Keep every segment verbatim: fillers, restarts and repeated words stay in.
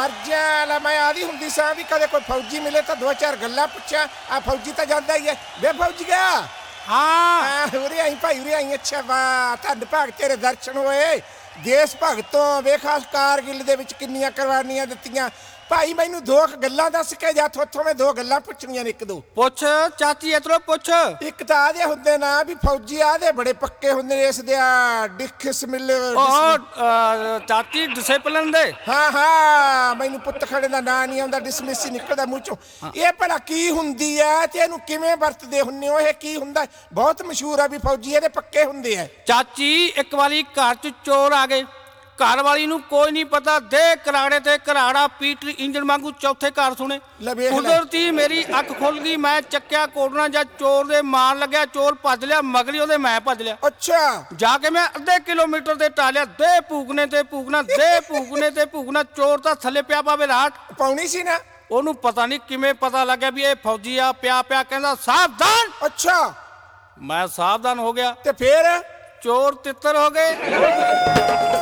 ਮਰ ਜਾ ਲੈ ਮੈਂ ਆਦੀ ਹੁੰਦੀ ਸਾਂ ਵੀ ਕਦੇ ਕੋਈ ਫੌਜੀ ਮਿਲੇ ਤਾਂ ਦੋ ਚਾਰ ਗੱਲਾਂ ਪੁੱਛਾਂ ਆ ਫੌਜੀ ਤਾਂ ਜਾਂਦਾ ਹੀ ਹੈ ਵੇ ਫੌਜੀ ਗਿਆ ਹਾਂ ਉਰੇ ਆਈ ਭਾਈ ਉਰੇ ਆਈ ਅੱਛਾ ਵਾਹ ਧੰਨ ਭਾਗ ਤੇਰੇ ਦਰਸ਼ਨ ਹੋਏ ਦੇਸ਼ ਭਗਤੋਂ ਵੇਖਾ ਕਾਰਗਿਲ ਦੇ ਵਿੱਚ ਕਿੰਨੀਆਂ ਕੁਰਬਾਨੀਆਂ ਦਿੱਤੀਆਂ ਭਾਈ ਮੈਨੂੰ ਦੋ ਗੱਲਾਂ ਦੱਸ ਕੇ ਜਾ ਥੋਥੋਂ ਮੈਂ ਦੋ ਗੱਲਾਂ ਪੁੱਛਣੀਆਂ ਨੇ ਇੱਕ ਦੋ ਪੁੱਛ ਚਾਚੀ ਇਧਰੋਂ ਪੁੱਛ ਇੱਕ ਤਾਂ ਆਦੇ ਹੁੰਦੇ ਨਾ ਵੀ ਫੌਜੀ ਆਦੇ ਬੜੇ ਪੱਕੇ ਹੁੰਦੇ ਨੇ ਇਸ ਦੇ ਡਿਕਸ ਮਿਲ ਉਹ ਚਾਚੀ ਡਿਸਪਲਿਨ ਦੇ ਹਾਂ ਹਾਂ ਮੈਨੂੰ ਪੁੱਤ ਖੜੇ ਦਾ ਨਾਂ ਨਹੀਂ ਆਉਂਦਾ ਡਿਸਮਿਸ ਹੀ ਨਿਕਲਦਾ ਮੂੰਹ ਚੋਂ ਇਹ ਭਲਾ ਕੀ ਹੁੰਦੀ ਹੈ ਤੇ ਇਹਨੂੰ ਕਿਵੇਂ ਵਰਤਦੇ ਹੁੰਦੇ ਹੋ ਇਹ ਕੀ ਹੁੰਦਾ ਬਹੁਤ ਮਸ਼ਹੂਰ ਆ ਵੀ ਫੌਜੀ ਇਹਦੇ ਪੱਕੇ ਹੁੰਦੇ ਆ ਚਾਚੀ ਇੱਕ ਵਾਰੀ ਘਰ 'ਚ ਚੋਰ ਆ ਗਏ ਘਰ ਵਾਲੀ ਨੂੰ ਕੋਈ ਨਹੀਂ ਪਤਾ ਦੇ ਕਰਾੜੇ ਤੇ ਕਰਾੜਾ ਪੀਟਰ ਇੰਜਣ ਵਾਂਗੂ ਚੌਥੇ ਘਰ ਸੁਣੇ ਕੁਦਰਤੀ ਮੇਰੀ ਅੱਖ ਖੁੱਲ ਗਈ ਮੈਂ ਚੱਕਿਆ ਕੋਡਣਾ ਜਾਂ ਚੋਰ ਦੇ ਮਾਰ ਲੱਗਿਆ ਚੋਰ ਭੱਜ ਲਿਆ ਮਗਲੀ ਉਹਦੇ ਮੈਂ ਭੱਜ ਲਿਆ ਅੱਛਾ ਜਾ ਕੇ ਮੈਂ ਅੱਧੇ ਕਿਲੋਮੀਟਰ ਤੇ ਟਾਲਿਆ ਦੇ ਭੂਕਨੇ ਤੇ ਭੂਕਣਾ ਦੇ ਭੂਕਨੇ ਤੇ ਭੂਕਣਾ ਚੋਰ ਤਾਂ ਥੱਲੇ ਪਿਆ ਪਾਵੇ ਰਾਤ ਪਾਉਣੀ ਸੀ ਨਾ ਉਹਨੂੰ ਪਤਾ ਨਹੀਂ ਕਿਵੇਂ ਪਤਾ ਲੱਗਿਆ ਵੀ ਇਹ ਫੌਜੀ ਆ ਪਿਆ ਪਿਆ ਕਹਿੰਦਾ ਸਾਵਧਾਨ ਅੱਛਾ ਮੈਂ ਸਾਵਧਾਨ ਹੋ ਗਿਆ ਤੇ ਫੇਰ ਚੋਰ ਤਿੱਤਰ ਹੋ ਗਏ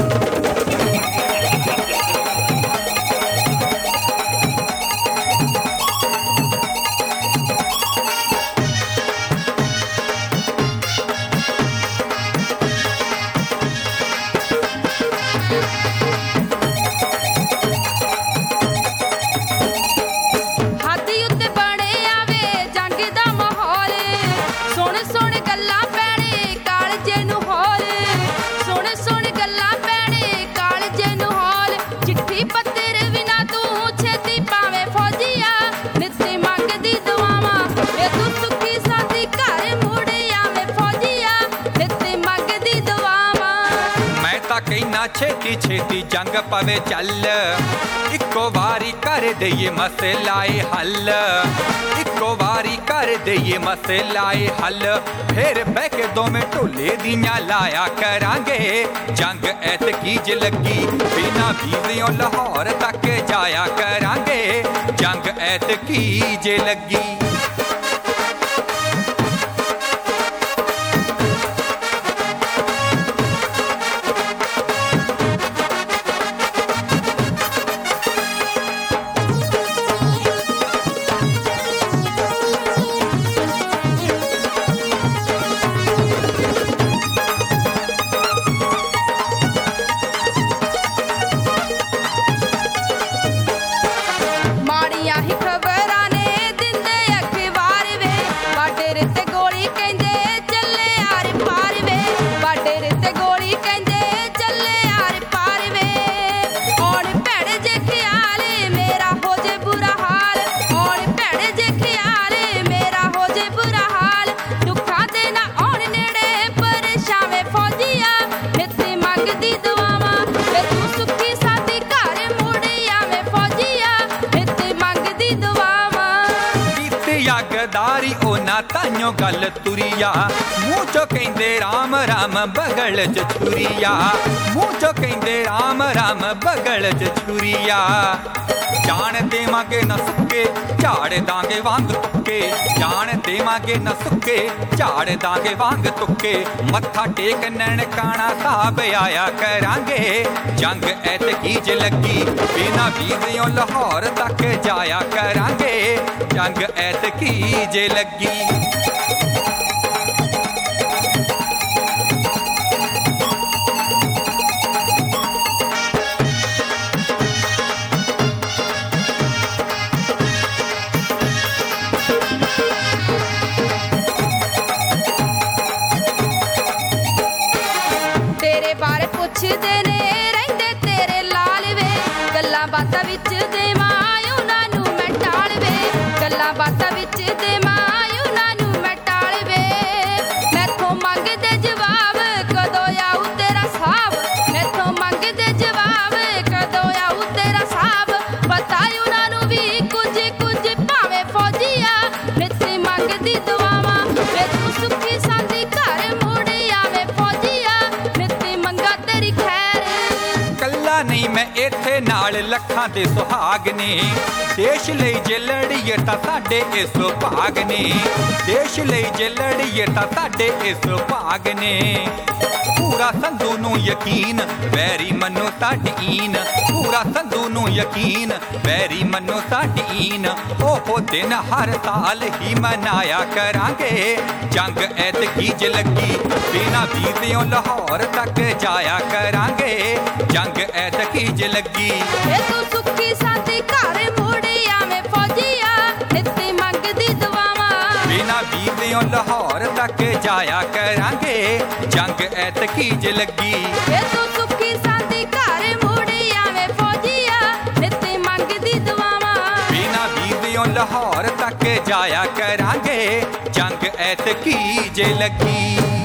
ਛੇਤੀ ਛੇਤੀ ਜੰਗ ਪਵੇ ਚੱਲ ਇੱਕੋ ਵਾਰੀ ਕਰ ਦਈਏ ਮਸਲਾਏ ਹੱਲ ਇੱਕੋ ਵਾਰੀ ਕਰ ਦਈਏ ਮਸਲਾਏ ਹੱਲ ਫਿਰ ਬਹਿ ਕੇ ਦੋਵੇਂ ਢੋਲੇ ਦੀਆਂ ਲਾਇਆ ਕਰਾਂਗੇ ਜੰਗ ਐਤਕੀ ਜ ਲੱਗੀ ਬਿਨਾਂ ਵੀਜ਼ਿਓਂ ਲਾਹੌਰ ਤੱਕ ਜਾਇਆ ਕਰਾਂਗੇ ਜੰਗ ਐਤਕੀ ਜ ਲੱਗੀ ਤਾਈਓ ਗੱਲ ਤੁਰੀਆ ਮੂੰਹ ਚੋਂ ਕਹਿੰਦੇ ਰਾਮ ਰਾਮ ਬਗਲ ਚ ਛੁਰੀਆ ਮੂੰਹ ਚੋਂ ਕਹਿੰਦੇ ਰਾਮ ਰਾਮ ਬਗਲ ਚ ਛੁਰੀਆ ਜਾਣ ਦੇਵਾਂਗੇ ਨਾ ਸੁੱਕੇ ਝਾੜ ਦਾਂਗੇ ਵਾਂਗ ਤੁੱਕੇ ਜਾਣ ਦੇਵਾਂਗੇ ਨਾ ਸੁੱਕੇ ਝਾੜ ਦਾਂਗੇ ਵਾਂਗ ਤੁੱਕੇ ਮੱਥਾ ਟੇਕ ਨਨਕਾਣਾ ਸਾਹਿਬ ਆਇਆ ਕਰਾਂਗੇ ਜੰਗ ਐਤਕੀ ਜ ਲੱਗੀ ਬਿਨਾਂ ਵੀਜ਼ਿਓਂ ਲਾਹੌਰ ਤੱਕ ਜਾਇਆ ਕਰਾਂਗੇ ਜੰਗ ਐਤਕੀ ਜ ਲੱਗੀ ਪੁੱਛਦੇ ਨੇ ਰਹਿੰਦੇ ਤੇਰੇ ਲਾਲ ਵੇ ਗੱਲਾਂ ਬਾਤਾਂ ਵਿੱਚ ਦੇਵਾਂ ਉਹਨਾਂ ਨੂੰ ਮੈਂ ਟਾਲ ਵੇ ਗੱਲਾਂ ਬਾਤਾਂ ਵਿੱਚ ਦੇਵਾਂ ਉਹਨਾਂ ਨੂੰ ਮੈਂ ਟਾਲ ਵੇ ਮੈਥੋਂ ਮੰਗਦੇ ਜਵਾਬ ਕਦੋਂ ਆਊ ਤੇਰਾ ਸਾਹਬ ਮੈਥੋਂ ਮੰਗਦੇ ਜਵਾਬ ਕਦੋਂ ਆਊ ਤੇਰਾ ਸਾਹਬ ਪਤਾ ਉਹਨਾਂ ਨੂੰ ਵੀ ਕੁਝ ਕੁਝ ਭਾਵੇਂ ਫੌਜੀ ਆ ਨਿੱਤੀ ਮੰਗਦੀ ਦੁਆਵਾਂ ਵੇ ਤੂੰ ਸੁੱਖੀ ਸਾਂਦੀ ਘਰ ਮੁੜ ਆਵੇਂ ਫੌਜੀ ਆ ਨਿੱਤੀ ਮੰਗਾ ਤੇਰੀ ਖੈਰ ਕੱਲਾ ਨਹੀਂ ਮੈਂ ਇੱਥੇ ਨਾਲ ਲੱਖਾਂ ਦੇ ਸੁਹਾਗ ਨੇ ਦੇਸ਼ ਲਈ ਜੇ ਲੜੀਏ ਤਾਂ ਸਾਡੇ ਇਸ ਭਾਗ ਨੇ ਦੇਸ਼ ਲਈ ਜੇ ਲੜੀਏ ਤਾਂ ਸਾਡੇ ਇਸ ਭਾਗ ਨੇ ਪੂਰਾ ਸੰਧੂ ਨੂੰ ਯਕੀਨ ਵੈਰੀ ਮੰਨੋ ਸਾਡੀ ਈਨ ਪੂਰਾ ਸੰਧੂ ਨੂੰ ਯਕੀਨ ਵੈਰੀ ਮੰਨੋ ਸਾਡੀ ਈਨ ਉਹ ਦਿਨ ਹਰ ਸਾਲ ਹੀ ਮਨਾਇਆ ਕਰਾਂਗੇ ਜੰਗ ਐਤਕੀ ਜ ਲੱਗੀ ਬਿਨਾਂ ਵੀਜ਼ਿਓਂ ਲਾਹੌਰ ਤੱਕ ਜਾਇਆ ਕਰਾਂਗੇ ਜੰਗ ਐਤਕੀ ਜ ਲੱਗੀ ਏ ਤੂੰ ਸੁੱਖੀ ਸਾਦੀ ਘਰ ਮੁੜ ਆਵੇਂ ਫੌਜੀਆ ਨਿੱਤੀ ਮੰਗਦੀ ਦੁਆਵਾਂ ਬਿਨਾਂ ਵੀਜ਼ਿਓਂ ਲਾਹੌਰ ਤੱਕ ਜਾਇਆ ਕਰਾਂਗੇ ਜੰਗ ਐਤਕੀ ਜ ਲੱਗੀ ਏ ਤੂੰ ਸੁੱਖੀ ਸਾਦੀ ਘਰ ਮੁੜ ਆਵੇਂ ਫੌਜੀਆ ਨਿੱਤੀ ਮੰਗਦੀ ਦੁਆਵਾਂ ਬਿਨਾਂ ਵੀਜ਼ਿਓਂ ਲਾਹੌਰ ਤੱਕ ਜਾਇਆ ਕਰਾਂਗੇ ਜੰਗ ਐਤਕੀ ਜ ਲੱਗੀ